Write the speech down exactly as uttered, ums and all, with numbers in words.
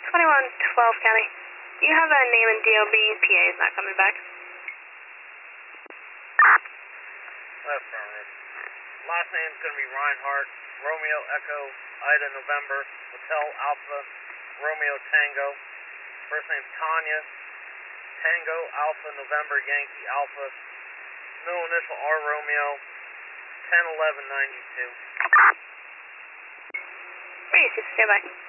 twenty-one twelve County. You have a name and D O B. P A is not coming back. Affirmative. Last name is going to be Reinhardt. Romeo Echo Ida November Hotel Alpha Romeo Tango. First name Tanya. Tango Alpha November Yankee Alpha. Middle initial R Romeo. ten eleven ninety-two. Three six, stay by.